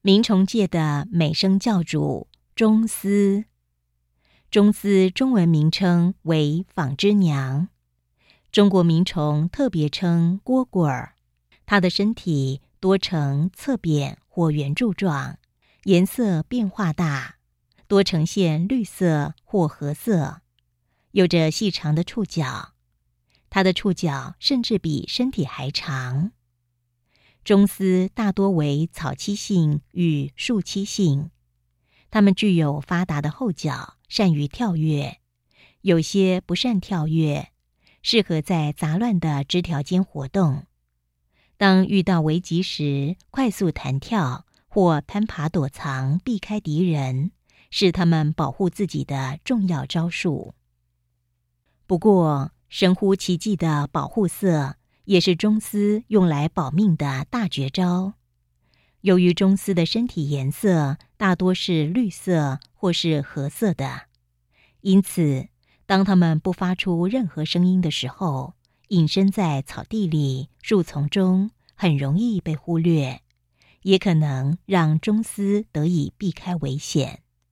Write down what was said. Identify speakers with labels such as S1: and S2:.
S1: 鸣虫界的美声教主钟思。钟思中文名称为纺织娘，中国鸣虫特别称蝈蝈儿。它的身体多呈侧扁或圆柱状，颜色变化大，多呈现绿色或褐色，有着细长的触角，它的触角甚至比身体还长。钟思大多为草栖性与树栖性，它们具有发达的后脚，善于跳跃，有些不善跳跃，适合在杂乱的枝条间活动。当遇到危急时，快速弹跳或攀爬躲藏，避开敌人，是它们保护自己的重要招数。不过，神乎其技的保护色也是钟思用来保命的大绝招。由于钟思的身体颜色大多是绿色或是褐色的，因此当它们不发出任何声音的时候，隐身在草地里、树丛中，很容易被忽略，也可能让钟思得以避开危险。